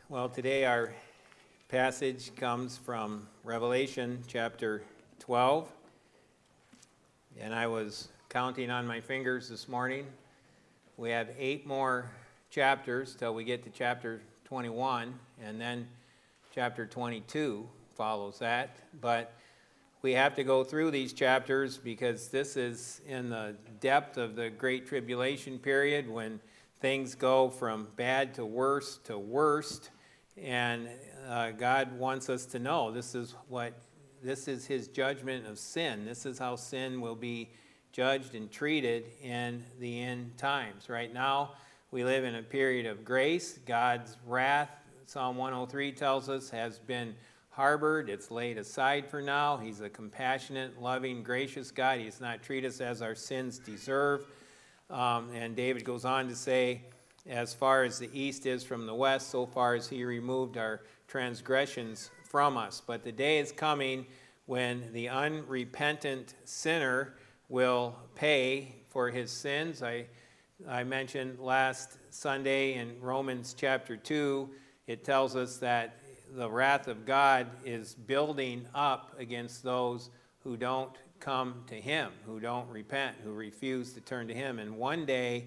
Well, today our passage comes from Revelation chapter 12. And I was counting on my fingers this morning. We have 8 more chapters till we get to chapter 21, and then chapter 22 follows that. But we have to go through these chapters because this is in the depth of the Great Tribulation period when things go from bad to worst. And God wants us to know this is his judgment of sin. This is how sin will be judged and treated in the end times. Right now, we live in a period of grace. God's wrath, Psalm 103 tells us, has been harbored. It's laid aside for now. He's a compassionate, loving, gracious God. He does not treat us as our sins deserve. And David goes on to say, as far as the east is from the west, so far as he removed our transgressions from us. But the day is coming when the unrepentant sinner will pay for his sins. I mentioned last Sunday in Romans chapter 2, it tells us that the wrath of God is building up against those who don't come to him, who don't repent, who refuse to turn to him. And one day,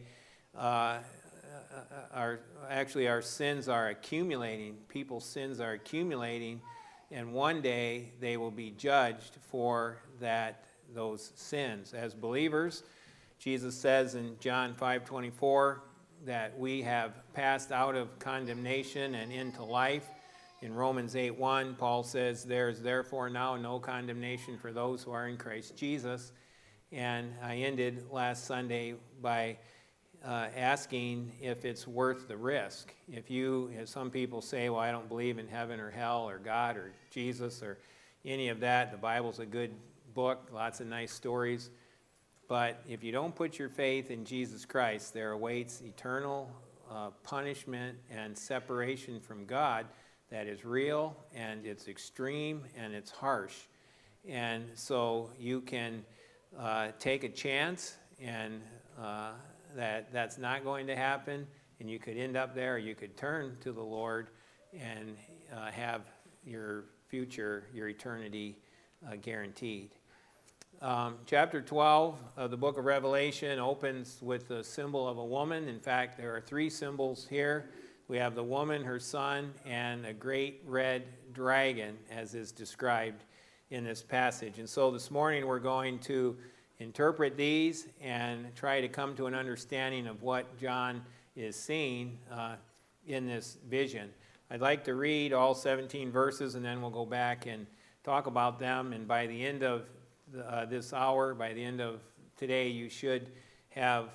our sins are accumulating. People's sins are accumulating, and one day they will be judged for those sins. As believers, Jesus says in John 5:24 that we have passed out of condemnation and into life. In Romans 8:1, Paul says, "There is therefore now no condemnation for those who are in Christ Jesus." And I ended last Sunday by asking if it's worth the risk. If some people say, well, I don't believe in heaven or hell or God or Jesus or any of that. The Bible's a good book, lots of nice stories. But if you don't put your faith in Jesus Christ, there awaits eternal punishment and separation from God that is real, and it's extreme, and it's harsh. And so you can take a chance, and that's not going to happen, and you could end up there, or you could turn to the Lord and have your future, your eternity guaranteed. Chapter 12 of the book of Revelation opens with the symbol of a woman. In fact, there are 3 symbols here. We have the woman, her son, and a great red dragon, as is described in this passage. And so this morning we're going to interpret these and try to come to an understanding of what John is seeing in this vision. I'd like to read all 17 verses, and then we'll go back and talk about them. And by the end of this hour, by the end of today, you should have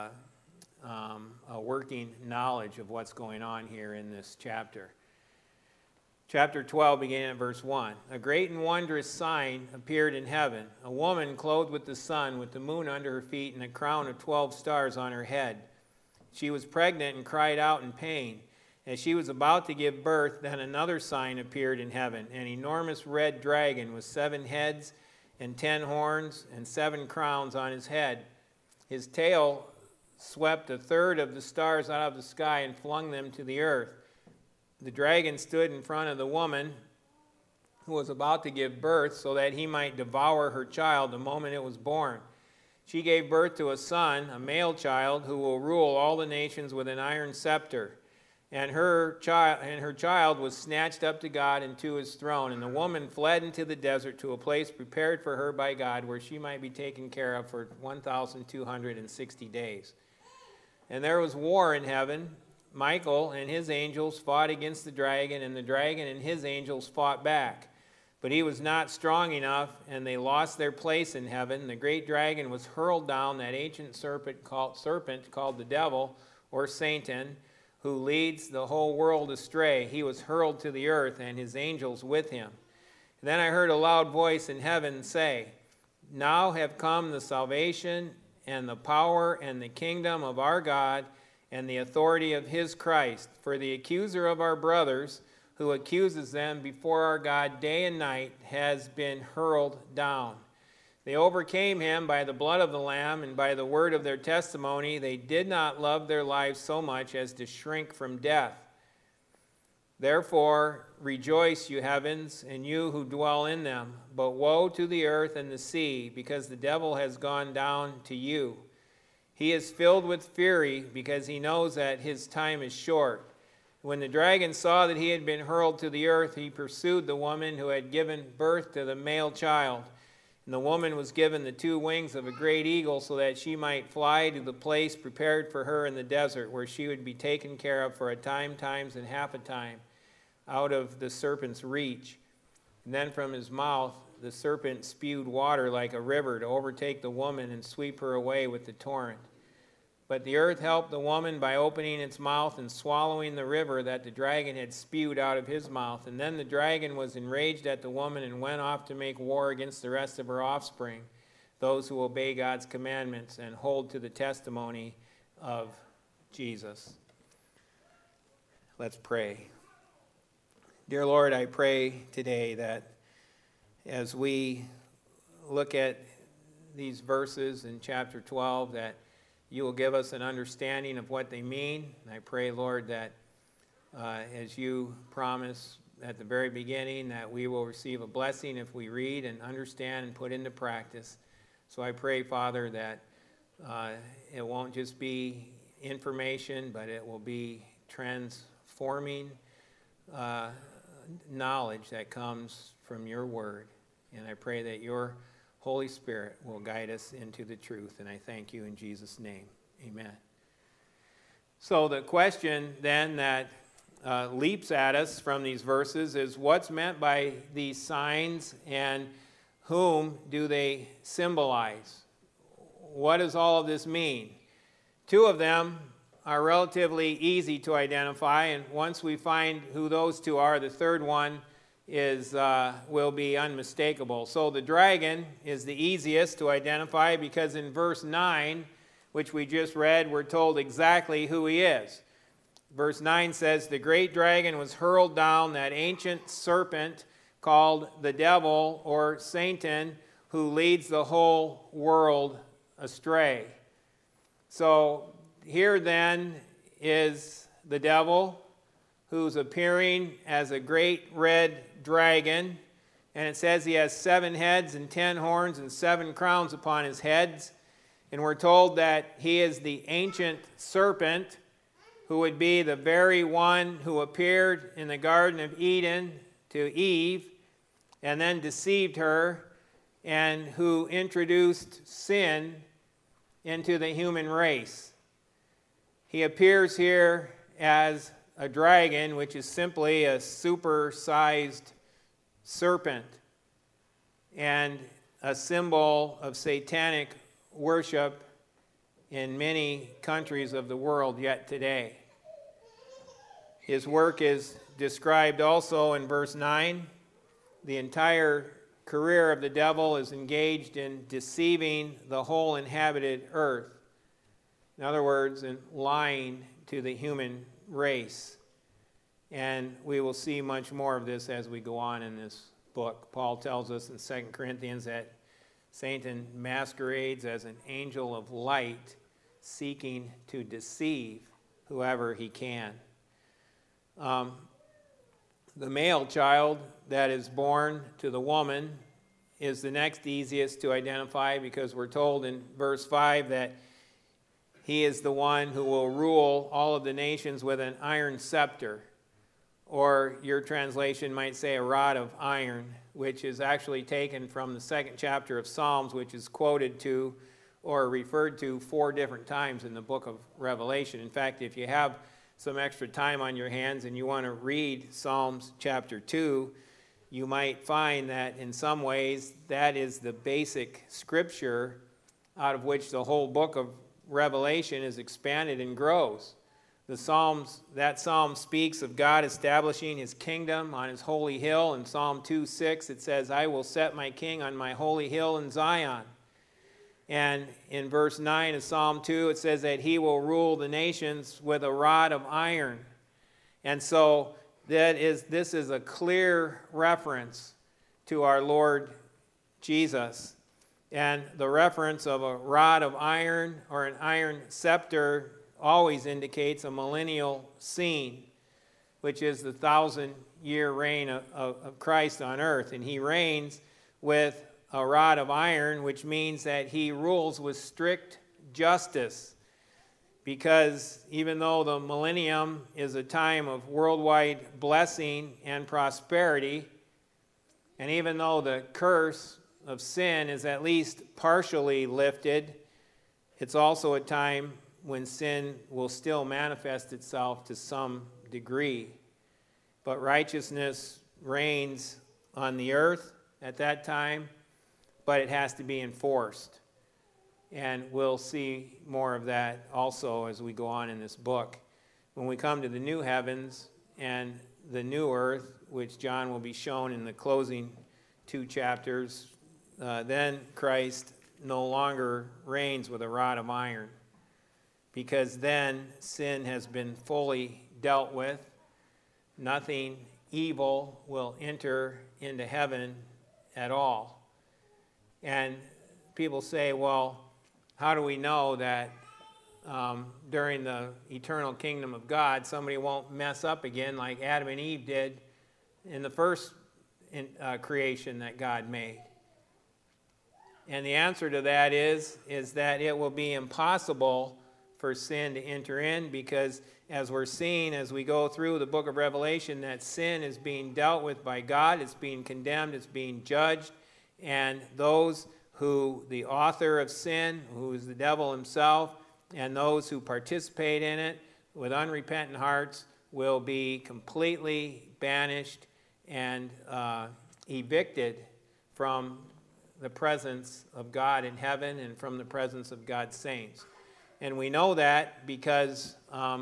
a working knowledge of what's going on here in this chapter. Chapter 12, beginning at verse 1. A great and wondrous sign appeared in heaven, a woman clothed with the sun, with the moon under her feet, and a crown of 12 stars on her head. She was pregnant and cried out in pain. As she was about to give birth, then another sign appeared in heaven, an enormous red dragon with 7 heads and 10 horns and 7 crowns on his head. His tail swept a third of the stars out of the sky and flung them to the earth. The dragon stood in front of the woman who was about to give birth so that he might devour her child the moment it was born. She gave birth to a son, a male child, who will rule all the nations with an iron scepter. And her child was snatched up to God and to his throne. And the woman fled into the desert to a place prepared for her by God, where she might be taken care of for 1,260 days. And there was war in heaven. Michael and his angels fought against the dragon, and the dragon and his angels fought back. But he was not strong enough, and they lost their place in heaven. The great dragon was hurled down, that ancient serpent called the devil, or Satan, who leads the whole world astray. He was hurled to the earth, and his angels with him. And then I heard a loud voice in heaven say, "Now have come the salvation and the power and the kingdom of our God and the authority of his Christ. For the accuser of our brothers, who accuses them before our God day and night, has been hurled down. They overcame him by the blood of the Lamb and by the word of their testimony. They did not love their lives so much as to shrink from death. Therefore rejoice, you heavens, and you who dwell in them. But woe to the earth and the sea, because the devil has gone down to you. He is filled with fury, because he knows that his time is short. When the dragon saw that he had been hurled to the earth, he pursued the woman who had given birth to the male child. And the woman was given the 2 wings of a great eagle, so that she might fly to the place prepared for her in the desert, where she would be taken care of for a time, times, and half a time, out of the serpent's reach. And then from his mouth the serpent spewed water like a river to overtake the woman and sweep her away with the torrent. But the earth helped the woman by opening its mouth and swallowing the river that the dragon had spewed out of his mouth. And then the dragon was enraged at the woman and went off to make war against the rest of her offspring, those who obey God's commandments and hold to the testimony of Jesus. Let's pray. Dear Lord, I pray today that as we look at these verses in chapter 12, that you will give us an understanding of what they mean. I pray, Lord, that as you promise at the very beginning, that we will receive a blessing if we read and understand and put into practice. So I pray, Father, that it won't just be information, but it will be transforming knowledge that comes from your word. And I pray that your Holy Spirit will guide us into the truth, and I thank you in Jesus' name. Amen. So the question then that leaps at us from these verses is, what's meant by these signs and whom do they symbolize? What does all of this mean? 2 of them are relatively easy to identify, and once we find who those 2 are, the third one will be unmistakable. So the dragon is the easiest to identify, because in verse 9, which we just read, we're told exactly who he is. Verse 9 says, the great dragon was hurled down, that ancient serpent called the devil or Satan, who leads the whole world astray. So here then is the devil, who's appearing as a great red dragon, and it says he has 7 heads and 10 horns and 7 crowns upon his heads. And we're told that he is the ancient serpent, who would be the very one who appeared in the Garden of Eden to Eve and then deceived her, and who introduced sin into the human race. He appears here as a dragon, which is simply a super-sized serpent and a symbol of satanic worship in many countries of the world yet today. His work is described also in verse 9. The entire career of the devil is engaged in deceiving the whole inhabited earth. In other words, in lying to the human race. And we will see much more of this as we go on in this book. Paul tells us in 2 Corinthians that Satan masquerades as an angel of light, seeking to deceive whoever he can. The male child that is born to the woman is the next easiest to identify, because we're told in verse 5 that he is the one who will rule all of the nations with an iron scepter, or your translation might say a rod of iron, which is actually taken from the 2nd chapter of Psalms, which is quoted to or referred to 4 different times in the book of Revelation. In fact, if you have some extra time on your hands and you want to read Psalms chapter 2, you might find that in some ways that is the basic scripture out of which the whole book of Revelation is expanded and grows. That psalm speaks of God establishing his kingdom on his holy hill. In Psalm 2:6 it says, I will set my king on my holy hill in Zion. And in verse 9 of Psalm 2 it says that he will rule the nations with a rod of iron. And so this is a clear reference to our Lord Jesus. And the reference of a rod of iron or an iron scepter always indicates a millennial scene. which is the 1,000-year reign of Christ on earth. And he reigns with a rod of iron, which means that he rules with strict justice. Because even though the millennium is a time of worldwide blessing and prosperity, and even though the curse of sin is at least partially lifted, it's also a time when sin will still manifest itself to some degree. But righteousness reigns on the earth at that time, but it has to be enforced. And we'll see more of that also as we go on in this book. When we come to the new heavens and the new earth, which John will be shown in the closing 2 chapters, then Christ no longer reigns with a rod of iron, because then sin has been fully dealt with. Nothing evil will enter into heaven at all. And people say, well, how do we know that during the eternal kingdom of God somebody won't mess up again like Adam and Eve did in the first creation that God made? And the answer to that is that it will be impossible for sin to enter in, because as we're seeing as we go through the book of Revelation, that sin is being dealt with by God, it's being condemned, it's being judged, and those who, the author of sin, who is the devil himself, and those who participate in it with unrepentant hearts will be completely banished and evicted from the presence of God in heaven and from the presence of God's saints. And we know that because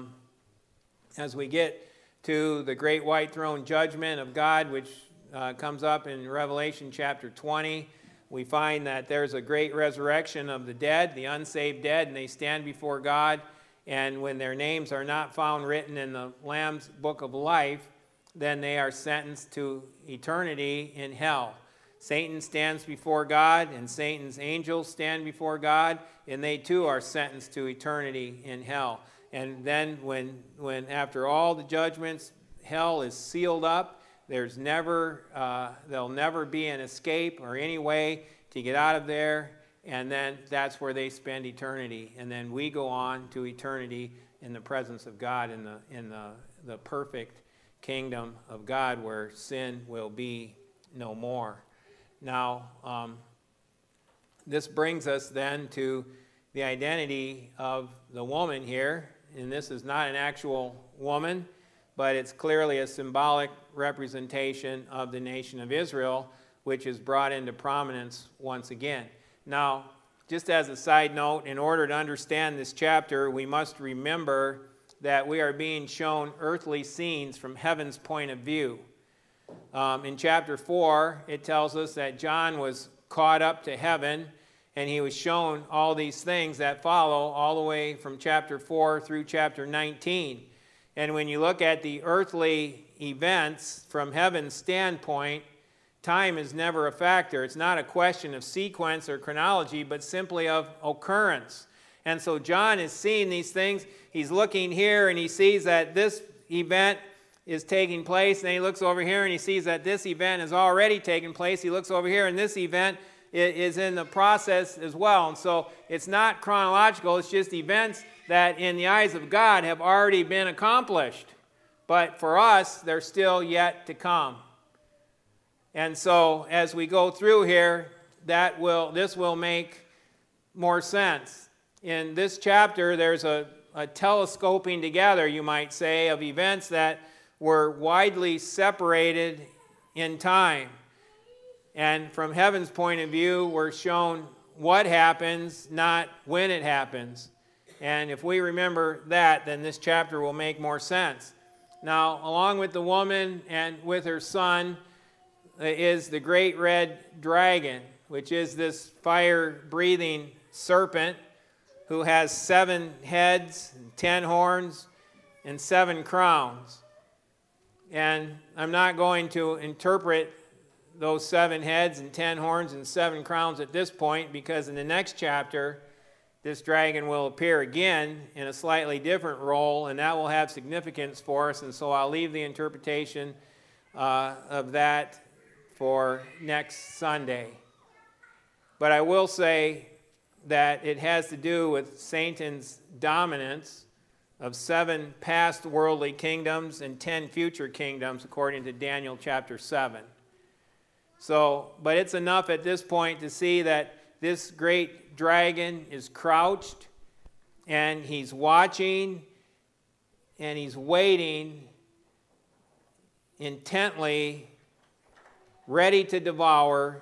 as we get to the great white throne judgment of God, which comes up in Revelation chapter 20, we find that there's a great resurrection of the dead, the unsaved dead, and they stand before God. And when their names are not found written in the Lamb's book of life, then they are sentenced to eternity in hell. Satan stands before God, and Satan's angels stand before God, and they too are sentenced to eternity in hell. And then when after all the judgments, hell is sealed up, there'll never be an escape or any way to get out of there, and then that's where they spend eternity. And then we go on to eternity in the presence of God in the perfect kingdom of God, where sin will be no more. Now, this brings us then to the identity of the woman here, and this is not an actual woman, but it's clearly a symbolic representation of the nation of Israel, which is brought into prominence once again. Now, just as a side note, in order to understand this chapter, we must remember that we are being shown earthly scenes from heaven's point of view. In chapter 4, it tells us that John was caught up to heaven, and he was shown all these things that follow all the way from chapter 4 through chapter 19. And when you look at the earthly events from heaven's standpoint, time is never a factor. It's not a question of sequence or chronology, but simply of occurrence. And so John is seeing these things. He's looking here, and he sees that this event is taking place, and he looks over here, and he sees that this event has already taken place. He looks over here, and this event is in the process as well. And so it's not chronological. It's just events that in the eyes of God have already been accomplished. But for us, they're still yet to come. And so as we go through here, this will make more sense. In this chapter, there's a telescoping together, you might say, of events that were widely separated in time. And from heaven's point of view, we're shown what happens, not when it happens. And if we remember that, then this chapter will make more sense. Now, along with the woman and with her son is the great red dragon, which is this fire-breathing serpent who has 7 heads, and 10 horns, and 7 crowns. And I'm not going to interpret those 7 heads and 10 horns and 7 crowns at this point, because in the next chapter, this dragon will appear again in a slightly different role, and that will have significance for us. And so I'll leave the interpretation of that for next Sunday. But I will say that it has to do with Satan's dominance of 7 past worldly kingdoms and 10 future kingdoms, according to Daniel chapter 7. So, but it's enough at this point to see that this great dragon is crouched, and he's watching, and he's waiting intently, ready to devour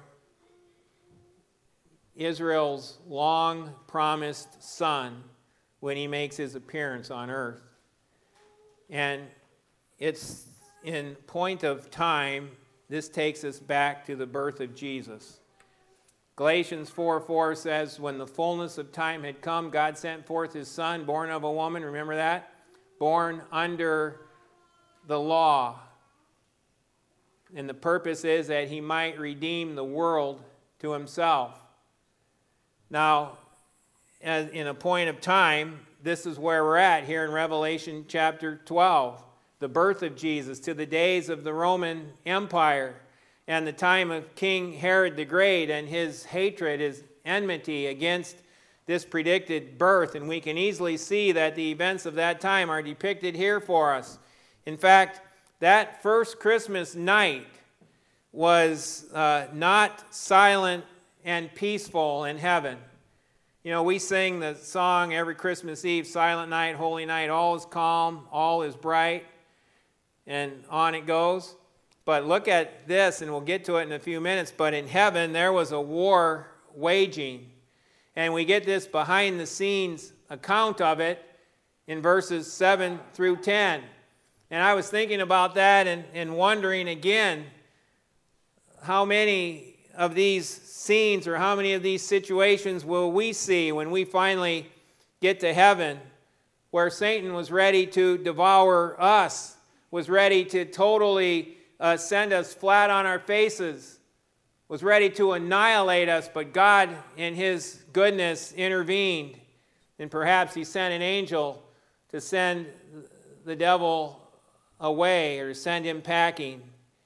Israel's long-promised son when he makes his appearance on earth. And it's in point of time, this takes us back to the birth of Jesus. Galatians 4:4 says, when the fullness of time had come, God sent forth his son, born of a woman, remember that? Born under the law. And the purpose is that he might redeem the world to himself. Now, in a point of time, this is where we're at here in Revelation chapter 12. The birth of Jesus, to the days of the Roman Empire and the time of King Herod the Great and his hatred, his enmity against this predicted birth. And we can easily see that the events of that time are depicted here for us. In fact, that first Christmas night was not silent and peaceful in heaven. You know, we sing the song every Christmas Eve, Silent Night, Holy Night, all is calm, all is bright, and on it goes. But look at this, and we'll get to it in a few minutes, but in heaven there was a war waging. And we get this behind-the-scenes account of it in verses 7 through 10. And I was thinking about that and wondering again, how many of these scenes or how many of these situations will we see when we finally get to heaven, where Satan was ready to devour us, was ready to totally send us flat on our faces, was ready to annihilate us, but God in his goodness intervened, and perhaps he sent an angel to send the devil away or send him packing.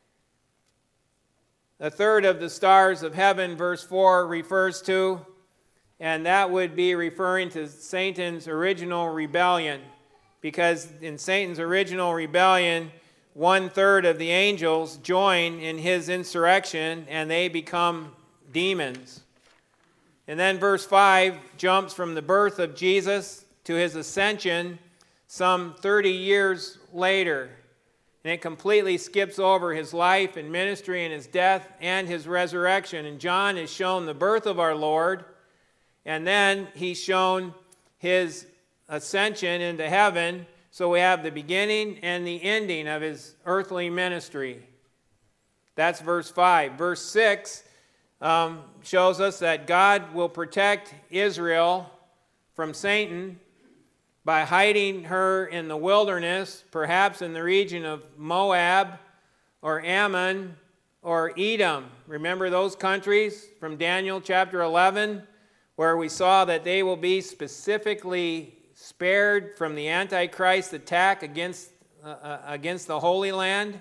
A third of the stars of heaven, verse 4 refers to, and that would be referring to Satan's original rebellion, because in Satan's original rebellion, 1/3 of the angels join in his insurrection and they become demons. And then verse 5 jumps from the birth of Jesus to his ascension some 30 years later. And it completely skips over his life and ministry and his death and his resurrection. And John is shown the birth of our Lord, and then he's shown his ascension into heaven. So we have the beginning and the ending of his earthly ministry. That's verse 5. Verse 6 shows us that God will protect Israel from Satan by hiding her in the wilderness, perhaps in the region of Moab or Ammon or Edom. Remember those countries from Daniel chapter 11, where we saw that they will be specifically spared from the Antichrist attack against the Holy Land.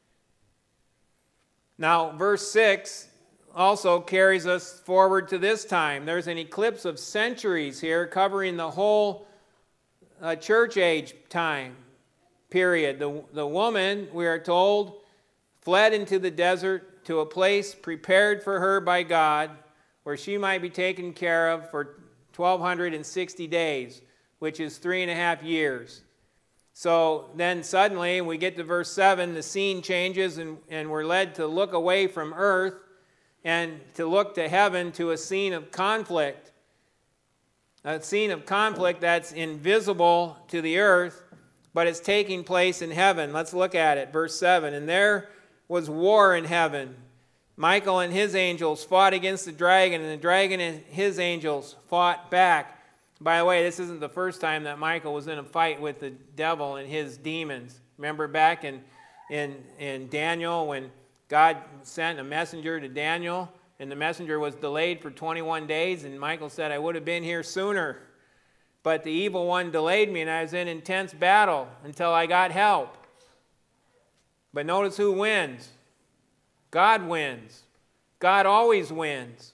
Now, verse 6 also carries us forward to this time. There's an eclipse of centuries here covering the whole church age time period. The woman, we are told, fled into the desert to a place prepared for her by God, where she might be taken care of for 1,260 days, which is 3.5 years. So then suddenly, we get to verse 7, the scene changes, and we're led to look away from earth and to look to heaven, to a scene of conflict. A scene of conflict that's invisible to the earth, but it's taking place in heaven. Let's look at it. Verse 7, and there was war in heaven. Michael and his angels fought against the dragon, and the dragon and his angels fought back. By the way, this isn't the first time that Michael was in a fight with the devil and his demons. Remember back in Daniel when God sent a messenger to Daniel And the messenger was delayed for 21 days, and Michael said, I would have been here sooner. But the evil one delayed me, and I was in intense battle until I got help. But notice who wins. God wins. God always wins.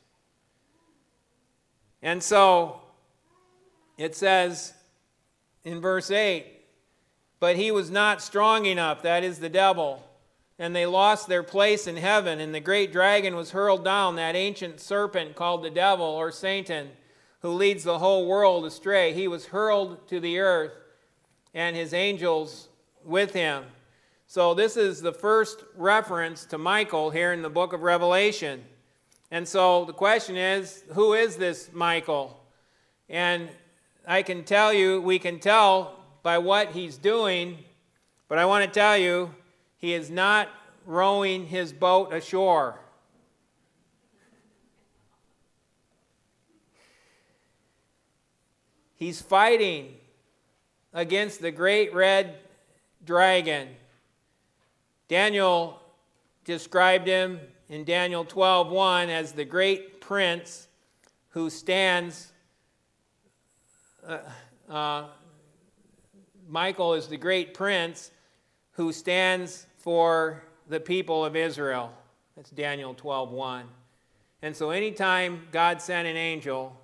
And so it says in verse 8, but he was not strong enough, that is the devil, and they lost their place in heaven, and the great dragon was hurled down, that ancient serpent called the devil or Satan, who leads the whole world astray. He was hurled to the earth, and his angels with him. So this is the first reference to Michael here in the book of Revelation. And so the question is, who is this Michael? And I can tell you, we can tell by what he's doing, but I want to tell you, he is not rowing his boat ashore. He's fighting against the great red dragon. Daniel described him in Daniel 12:1 as the great prince who stands. Michael is the great prince who stands for the people of Israel. That's Daniel 12:1. And so anytime God sent an angel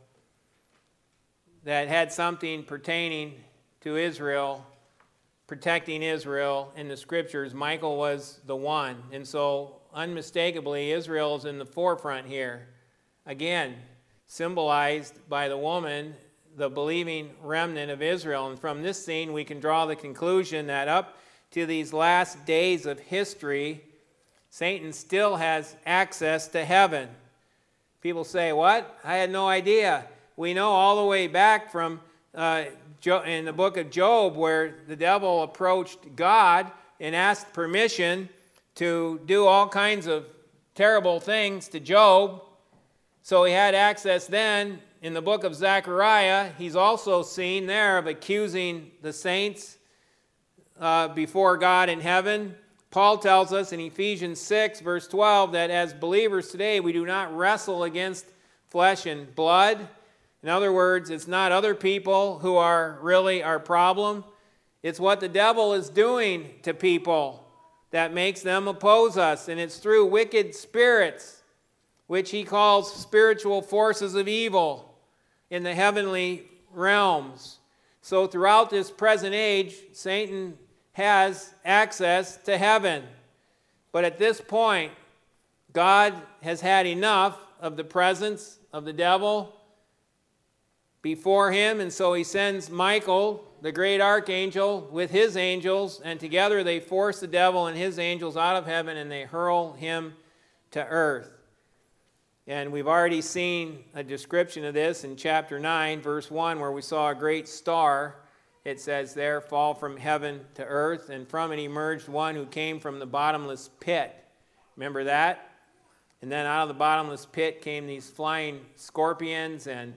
that had something pertaining to Israel, protecting Israel in the scriptures, Michael was the one. And so unmistakably, Israel is in the forefront here. Again, symbolized by the woman, the believing remnant of Israel. And from this scene, we can draw the conclusion that up to these last days of history, Satan still has access to heaven. People say, what? I had no idea. We know all the way back from in the book of Job, where the devil approached God and asked permission to do all kinds of terrible things to Job. So he had access then. In the book of Zechariah, he's also seen there of accusing the saints before God in heaven. Paul tells us in Ephesians 6, verse 12, that as believers today, we do not wrestle against flesh and blood. In other words, it's not other people who are really our problem. It's what the devil is doing to people that makes them oppose us. And it's through wicked spirits, which he calls spiritual forces of evil in the heavenly realms. So throughout this present age, Satan has access to heaven. But at this point, God has had enough of the presence of the devil before him, and so he sends Michael, the great archangel, with his angels, and together they force the devil and his angels out of heaven, and they hurl him to earth. And we've already seen a description of this in chapter 9, verse 1, where we saw a great star, it says there, fall from heaven to earth, and from it emerged one who came from the bottomless pit. Remember that? And then out of the bottomless pit came these flying scorpions and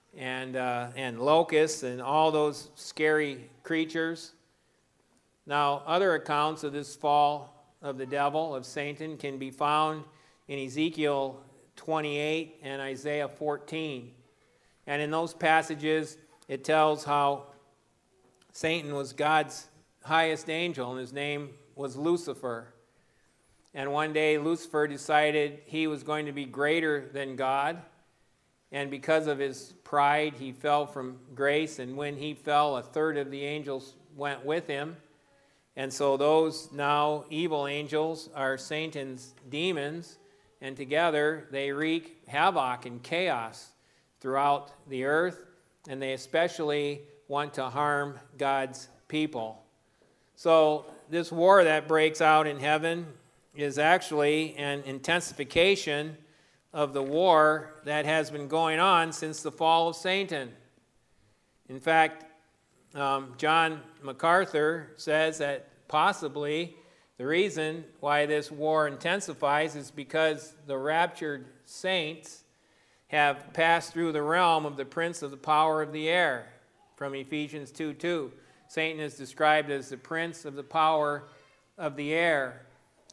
locusts and all those scary creatures. Now, other accounts of this fall of the devil, of Satan, can be found in Ezekiel 28 and Isaiah 14. And in those passages, it tells how Satan was God's highest angel, and his name was Lucifer. And one day, Lucifer decided he was going to be greater than God. And because of his pride, he fell from grace. And when he fell, a third of the angels went with him. And so those now evil angels are Satan's demons. And together they wreak havoc and chaos throughout the earth. And they especially want to harm God's people. So this war that breaks out in heaven is actually an intensification of the war that has been going on since the fall of Satan. In fact, John MacArthur says that possibly the reason why this war intensifies is because the raptured saints have passed through the realm of the prince of the power of the air, from Ephesians 2:2. Satan is described as the prince of the power of the air.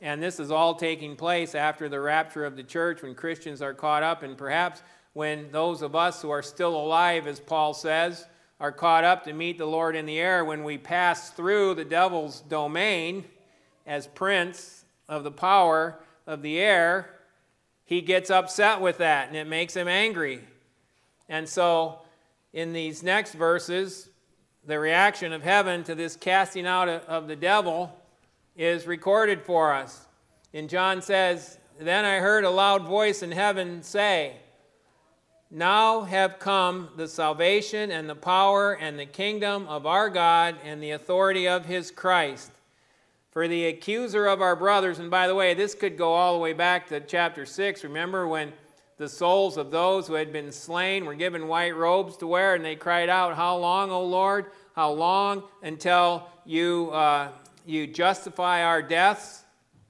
And this is all taking place after the rapture of the church, when Christians are caught up, and perhaps when those of us who are still alive, as Paul says, are caught up to meet the Lord in the air. When we pass through the devil's domain as prince of the power of the air, he gets upset with that, and it makes him angry. And so in these next verses, the reaction of heaven to this casting out of the devil is recorded for us. And John says, "Then I heard a loud voice in heaven say, 'Now have come the salvation and the power and the kingdom of our God and the authority of his Christ. For the accuser of our brothers,'" and by the way, this could go all the way back to chapter 6. Remember when the souls of those who had been slain were given white robes to wear, and they cried out, "How long, O Lord? How long until you justify our deaths?"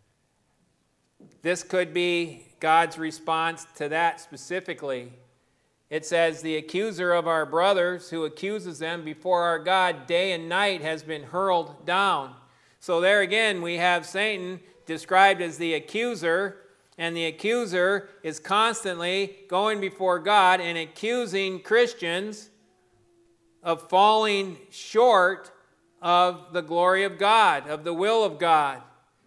This could be God's response to that specifically. It says, "The accuser of our brothers, who accuses them before our God day and night, has been hurled down." So there again we have Satan described as the accuser, and the accuser is constantly going before God and accusing Christians of falling short of the glory of God, of the will of God.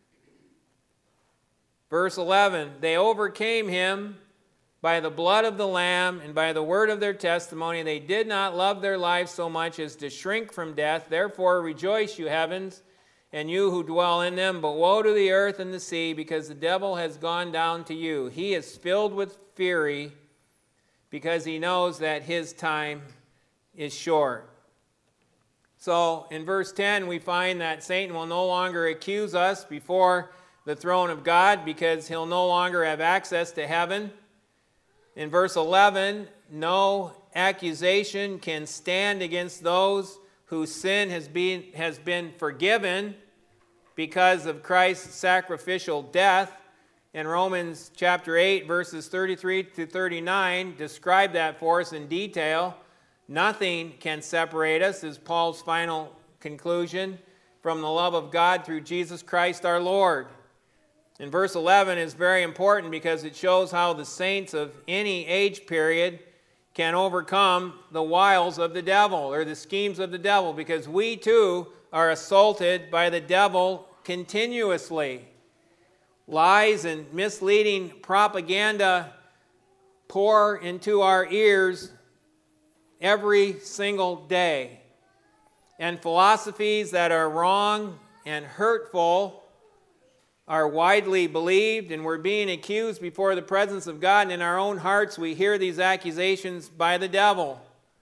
Verse 11, "They overcame him by the blood of the Lamb and by the word of their testimony. They did not love their lives so much as to shrink from death. Therefore rejoice, you heavens, and you who dwell in them. But woe to the earth and the sea, because the devil has gone down to you. He is filled with fury, because he knows that his time is short." So in verse 10, we find that Satan will no longer accuse us before the throne of God, because he'll no longer have access to heaven. In verse 11, no accusation can stand against those whose sin has been forgiven because of Christ's sacrificial death. And Romans chapter 8, verses 33 to 39 describe that for us in detail. Nothing can separate us, is Paul's final conclusion, from the love of God through Jesus Christ our Lord. And verse 11 is very important because it shows how the saints of any age period can overcome the wiles of the devil, or the schemes of the devil, because we too are assaulted by the devil continuously. Lies and misleading propaganda pour into our ears every single day. And philosophies that are wrong and hurtful are widely believed, and we're being accused before the presence of God, and in our own hearts we hear these accusations by the devil.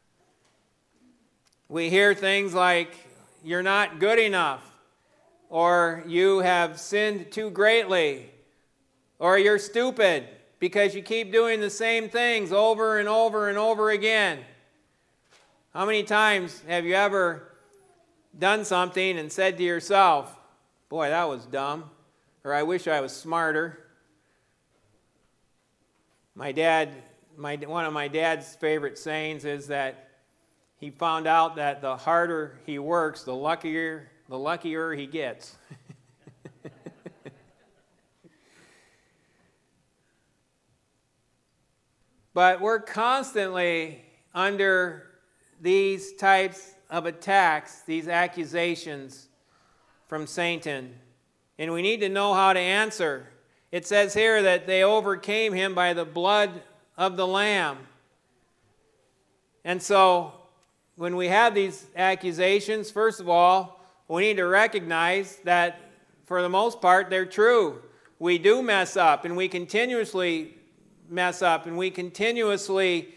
We hear things like, "You're not good enough," or "You have sinned too greatly," or "You're stupid because you keep doing the same things over and over and over again." How many times have you ever done something and said to yourself, "Boy, that was dumb," or "I wish I was smarter"? One of my dad's favorite sayings is that he found out that the harder he works, the luckier he gets. But we're constantly under these types of attacks, these accusations from Satan. And we need to know how to answer. It says here that they overcame him by the blood of the Lamb. And so, when we have these accusations, first of all, we need to recognize that for the most part they're true. We do mess up, and we continuously mess up, and we continuously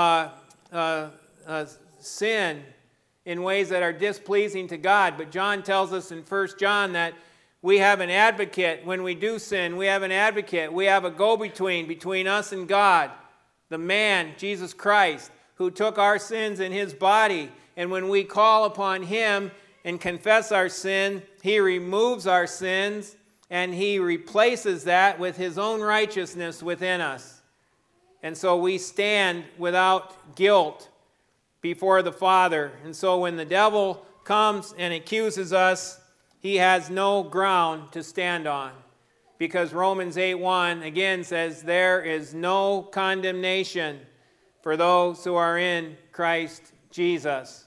sin in ways that are displeasing to God. But John tells us in 1 John that we have an advocate. When we do sin, we have an advocate. We have a go-between between us and God, the man, Jesus Christ, who took our sins in his body. And when we call upon him and confess our sin, he removes our sins, and he replaces that with his own righteousness within us. And so we stand without guilt before the Father. And so when the devil comes and accuses us, he has no ground to stand on. because Romans 8:1 again says, there is no condemnation for those who are in Christ Jesus.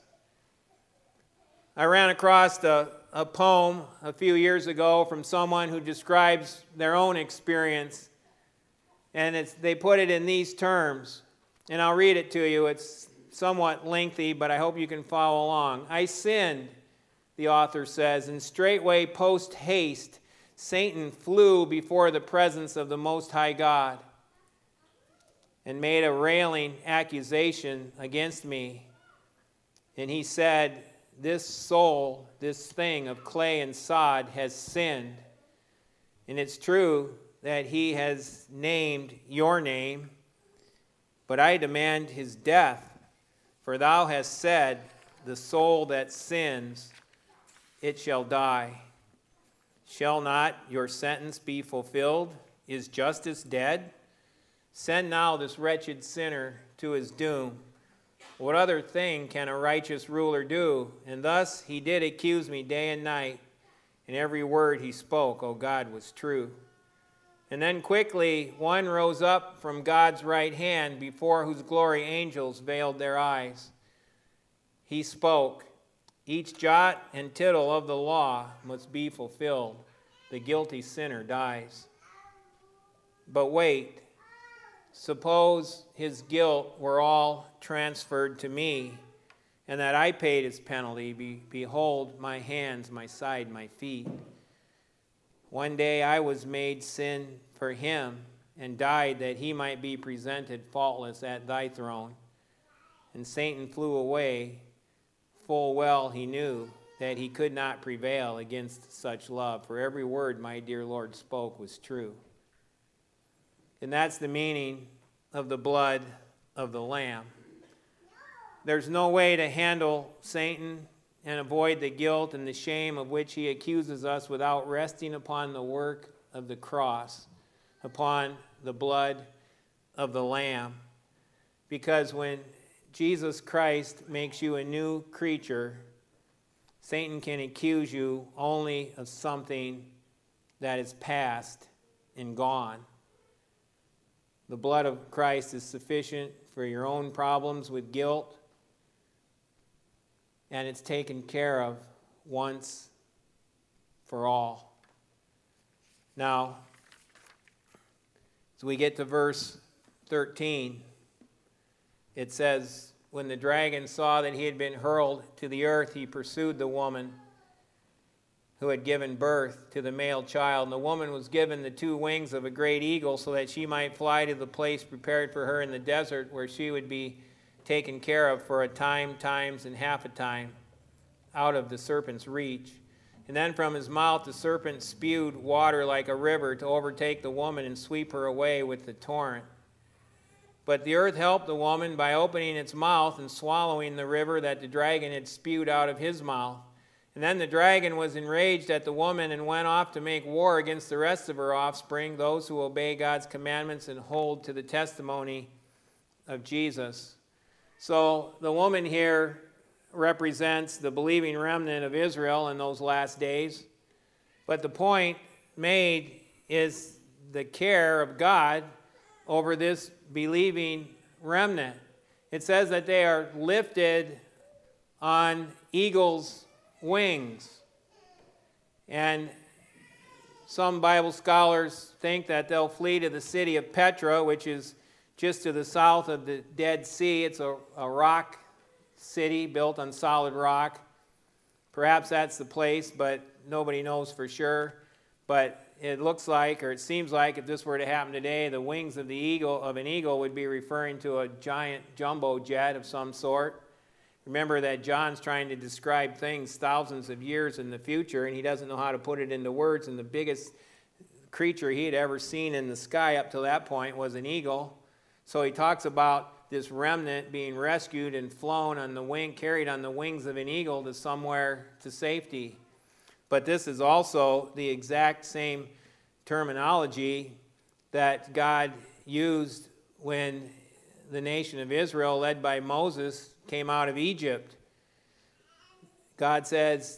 I ran across a poem a few years ago from someone who describes their own experience, and they put it in these terms, and I'll read it to you. It's somewhat lengthy, but I hope you can follow along. I sinned, the author says, and straightway post haste Satan flew before the presence of the Most High God and made a railing accusation against me. And he said, this soul, this thing of clay and sod, has sinned. And it's true that he has named your name, but I demand his death. For thou hast said, the soul that sins, it shall die. Shall not your sentence be fulfilled? Is justice dead? Send now this wretched sinner to his doom. What other thing can a righteous ruler do? And thus he did accuse me day and night, and every word he spoke, O God, was true. And then quickly one rose up from God's right hand, before whose glory angels veiled their eyes. He spoke, each jot and tittle of the law must be fulfilled. The guilty sinner dies. But wait, suppose his guilt were all transferred to me, and that I paid his penalty. Behold, my hands, my side, my feet. One day I was made sin for him, and died that he might be presented faultless at thy throne. And Satan flew away. Full well he knew that he could not prevail against such love, for every word my dear Lord spoke was true. And that's the meaning of the blood of the Lamb. There's no way to handle Satan and avoid the guilt and the shame of which he accuses us without resting upon the work of the cross, upon the blood of the Lamb. Because when Jesus Christ makes you a new creature, Satan can accuse you only of something that is past and gone. The blood of Christ is sufficient for your own problems with guilt, and it's taken care of once for all. Now, as we get to verse 13, it says, when the dragon saw that he had been hurled to the earth, he pursued the woman who had given birth to the male child. And the woman was given the two wings of a great eagle, so that she might fly to the place prepared for her in the desert, where she would be taken care of for a time, times, and half a time, out of the serpent's reach. And then from his mouth the serpent spewed water like a river to overtake the woman and sweep her away with the torrent. But the earth helped the woman by opening its mouth and swallowing the river that the dragon had spewed out of his mouth. And then the dragon was enraged at the woman and went off to make war against the rest of her offspring, those who obey God's commandments and hold to the testimony of Jesus. So the woman here represents the believing remnant of Israel in those last days. But the point made is the care of God over this believing remnant. It says that they are lifted on eagle's wings. And some Bible scholars think that they'll flee to the city of Petra, which is just to the south of the Dead Sea. It's a rock city built on solid rock. Perhaps that's the place, but nobody knows for sure. But it looks like, or it seems like, if this were to happen today, the wings of an eagle would be referring to a giant jumbo jet of some sort. Remember that John's trying to describe things thousands of years in the future, and he doesn't know how to put it into words, and the biggest creature he had ever seen in the sky up to that point was an eagle. So he talks about this remnant being rescued and flown on the wing, carried on the wings of an eagle to somewhere to safety. But this is also the exact same terminology that God used when the nation of Israel, led by Moses, came out of Egypt. God says,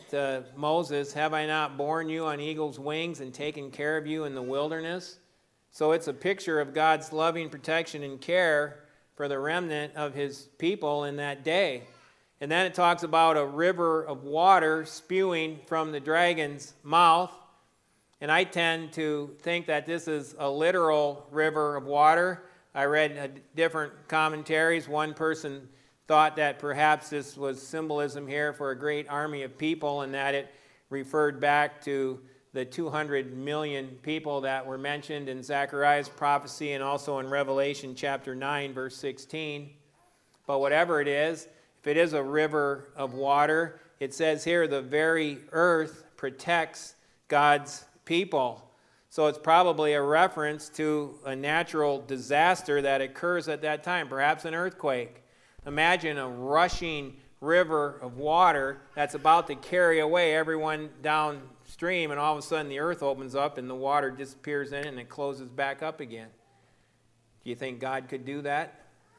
to Moses, "Have I not borne you on eagle's wings and taken care of you in the wilderness?" So it's a picture of God's loving protection and care for the remnant of his people in that day. And then it talks about a river of water spewing from the dragon's mouth. And I tend to think that this is a literal river of water. I read different commentaries. One person thought that perhaps this was symbolism here for a great army of people, and that it referred back to the 200 million people that were mentioned in Zechariah's prophecy and also in Revelation chapter 9, verse 16. But whatever it is, if it is a river of water, it says here the very earth protects God's people. So it's probably a reference to a natural disaster that occurs at that time, perhaps an earthquake. Imagine a rushing river of water that's about to carry away everyone downstream, and all of a sudden the earth opens up and the water disappears in it and it closes back up again. Do you think God could do that?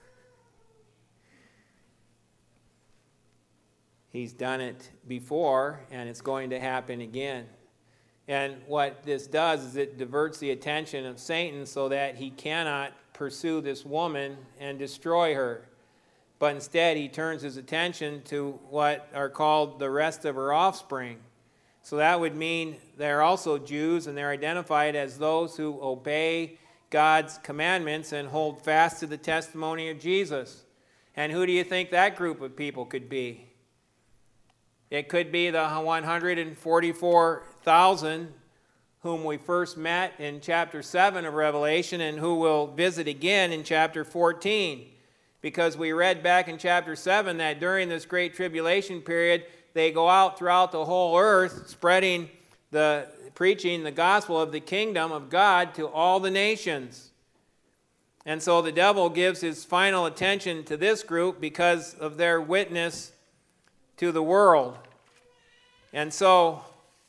He's done it before, and it's going to happen again. And what this does is it diverts the attention of Satan so that he cannot pursue this woman and destroy her. But instead, he turns his attention to what are called the rest of her offspring. So that would mean they're also Jews, and they're identified as those who obey God's commandments and hold fast to the testimony of Jesus. And who do you think that group of people could be? It could be the 144,000 whom we first met in chapter 7 of Revelation and who will visit again in chapter 14. Because we read back in chapter 7 that during this great tribulation period, they go out throughout the whole earth preaching the gospel of the kingdom of God to all the nations. And so the devil gives his final attention to this group because of their witness to the world. And so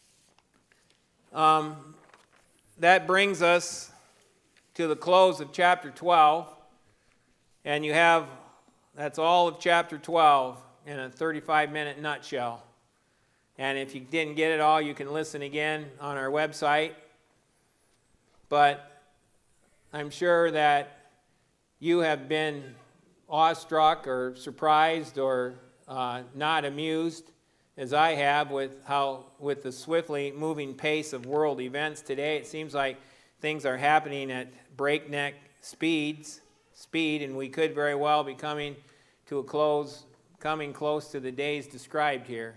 that brings us to the close of chapter 12. And that's all of chapter 12 in a 35-minute nutshell. And if you didn't get it all, you can listen again on our website. But I'm sure that you have been awestruck or surprised or not amused, as I have, with the swiftly moving pace of world events today. It seems like things are happening at breakneck speed, and we could very well be coming close to the days described here.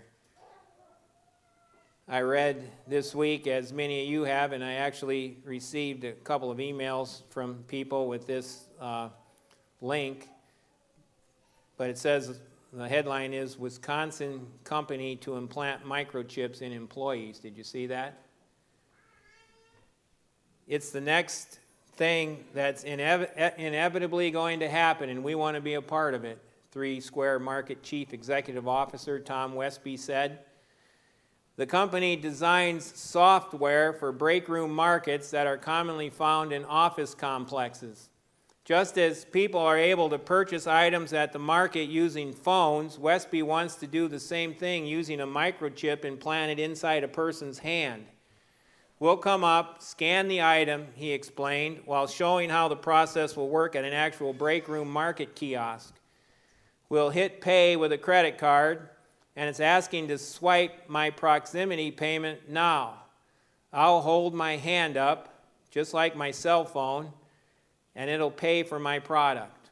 I read this week, as many of you have, and I actually received a couple of emails from people with this link, but it says, the headline is, "Wisconsin Company to Implant Microchips in Employees." Did you see that? It's the next thing that's inevitably going to happen, and we want to be a part of it. 3 Square Market Chief Executive Officer Tom Westby said, "The company designs software for breakroom markets that are commonly found in office complexes. Just as people are able to purchase items at the market using phones, Westby wants to do the same thing using a microchip implanted inside a person's hand. We'll come up, scan the item," he explained, while showing how the process will work at an actual breakroom market kiosk. "We'll hit pay with a credit card, and it's asking to swipe my proximity payment now. I'll hold my hand up, just like my cell phone, and it'll pay for my product."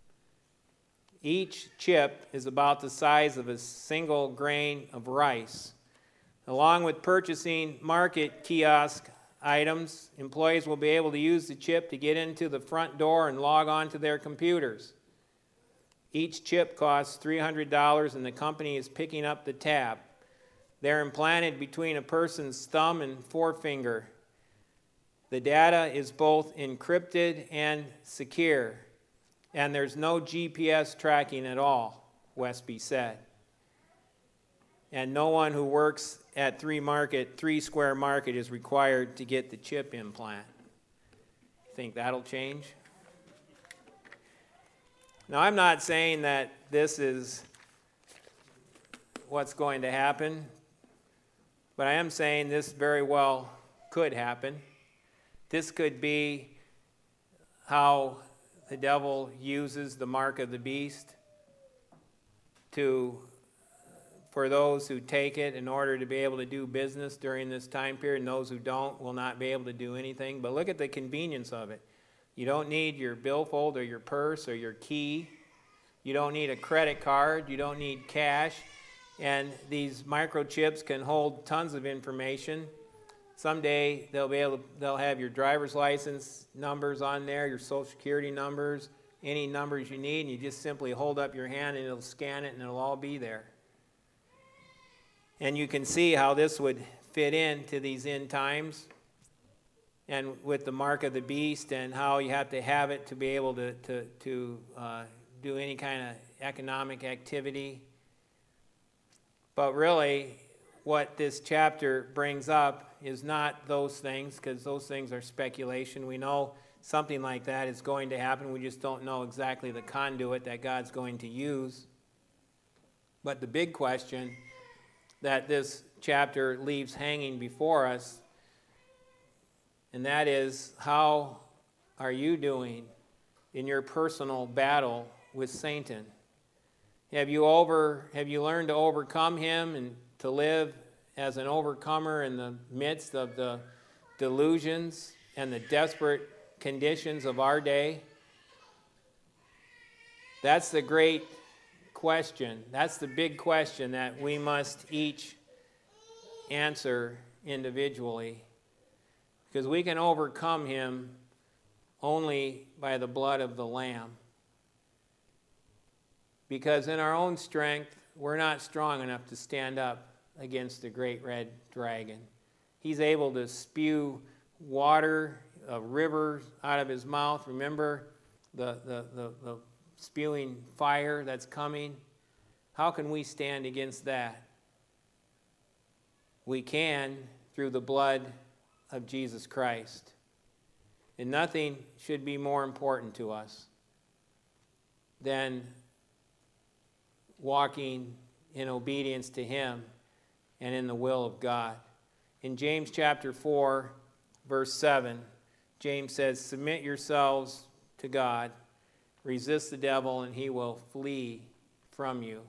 Each chip is about the size of a single grain of rice. Along with purchasing market kiosk items, employees will be able to use the chip to get into the front door and log on to their computers. Each chip costs $300, and the company is picking up the tab. They're implanted between a person's thumb and forefinger. The data is both encrypted and secure, and there's no GPS tracking at all, Westby said. And no one who works at 3 Square Market is required to get the chip implant. Think that'll change? Now, I'm not saying that this is what's going to happen, But I am saying this very well could happen. This could be how the devil uses the mark of the beast for those who take it in order to be able to do business during this time period, and those who don't will not be able to do anything. But look at the convenience of it. You don't need your billfold or your purse or your key. You don't need a credit card. You don't need cash. And these microchips can hold tons of information. Someday they'll have your driver's license numbers on there, your social security numbers, any numbers you need, and you just simply hold up your hand and it'll scan it and it'll all be there. And you can see how this would fit into these end times and with the mark of the beast, and how you have to have it to be able to do any kind of economic activity. But really, what this chapter brings up is not those things, because those things are speculation. We know something like that is going to happen. We just don't know exactly the conduit that God's going to use. But the big question that this chapter leaves hanging before us, and that is, how are you doing in your personal battle with Satan? Have you learned to overcome him and to live as an overcomer in the midst of the delusions and the desperate conditions of our day? That's the great question. That's the big question that we must each answer individually, because we can overcome him only by the blood of the Lamb. Because in our own strength, we're not strong enough to stand up against the great red dragon. He's able to spew water, a river out of his mouth. Remember the spewing fire that's coming? How can we stand against that? We can through the blood of Jesus Christ. And nothing should be more important to us than walking in obedience to him and in the will of God. In James chapter 4, verse 7, James says, "Submit yourselves to God, resist the devil, and he will flee from you."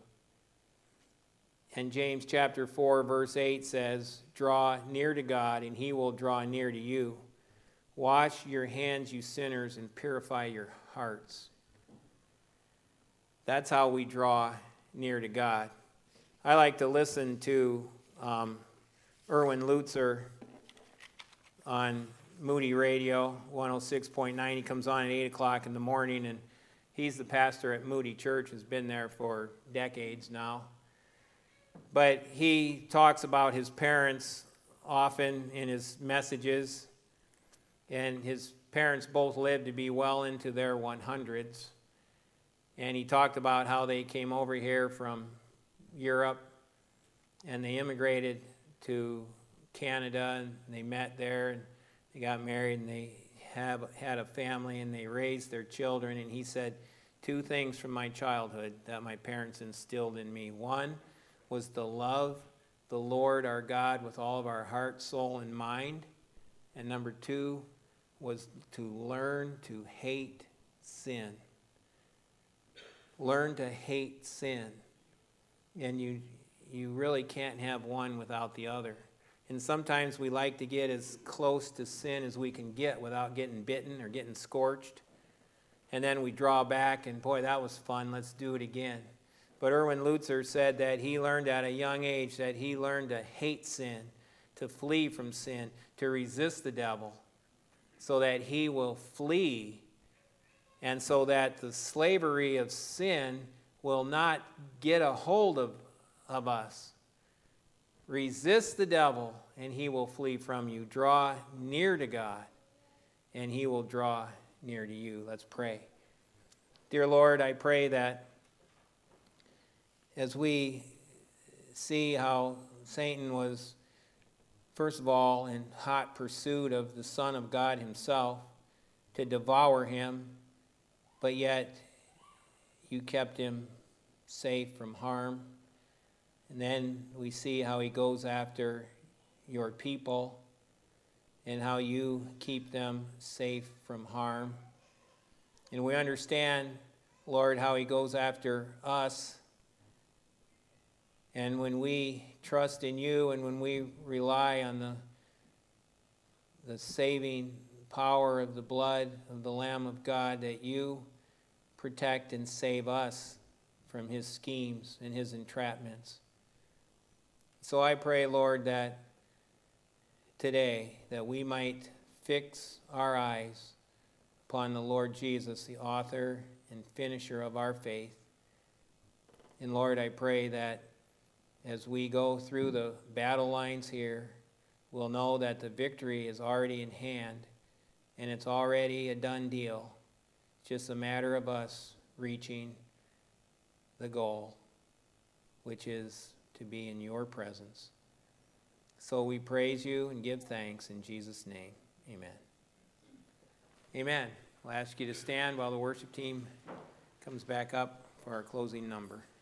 And James chapter 4, verse 8 says, "Draw near to God, and he will draw near to you. Wash your hands, you sinners, and purify your hearts." That's how we draw near to God. I like to listen to Erwin Lutzer on Moody Radio, 106.9. He comes on at 8 o'clock in the morning, and he's the pastor at Moody Church, has been there for decades now. But he talks about his parents often in his messages, and his parents both lived to be well into their 100s. And he talked about how they came over here from Europe, and they immigrated to Canada, and they met there, and they got married, and they had a family, and they raised their children. And he said, 2 things from my childhood that my parents instilled in me. One was to love the Lord our God with all of our heart, soul, and mind. And number 2 was to learn to hate sin. Learn to hate sin. And you really can't have one without the other. And sometimes we like to get as close to sin as we can get without getting bitten or getting scorched. And then we draw back and, boy, that was fun, let's do it again. But Erwin Lutzer said that he learned at a young age that he learned to hate sin, to flee from sin, to resist the devil, so that he will flee, and so that the slavery of sin will not get a hold of us. Resist the devil, and he will flee from you. Draw near to God, and he will draw near to you. Let's pray. Dear Lord, I pray that as we see how Satan was, first of all, in hot pursuit of the Son of God himself to devour him, but yet you kept him safe from harm. And then we see how he goes after your people and how you keep them safe from harm. And we understand, Lord, how he goes after us. And when we trust in you and when we rely on the saving power of the blood of the Lamb of God, that you protect and save us from his schemes and his entrapments. So I pray, Lord, that today that we might fix our eyes upon the Lord Jesus, the author and finisher of our faith. And Lord, I pray that as we go through the battle lines here, we'll know that the victory is already in hand and it's already a done deal. It's just a matter of us reaching the goal, which is to be in your presence. So we praise you and give thanks in Jesus' name. Amen. Amen. I'll ask you to stand while the worship team comes back up for our closing number.